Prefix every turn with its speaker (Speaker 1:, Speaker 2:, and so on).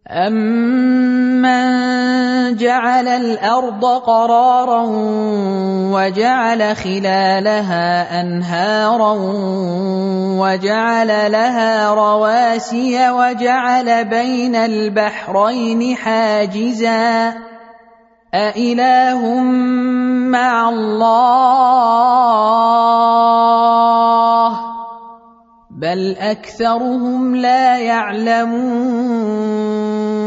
Speaker 1: أَمَّن جَعَلَ الْأَرْضَ قَرَارًا وَجَعَلَ خِلَالَهَا أَنْهَارًا وَجَعَلَ لَهَا رَوَاسِيَ وَجَعَلَ بَيْنَ الْبَحْرَيْنِ حَاجِزًا أَإِلَٰهٌ مَّعَ اللَّهِ ۚ بَلْ أَكْثَرُهُمْ لَا يَعْلَمُونَ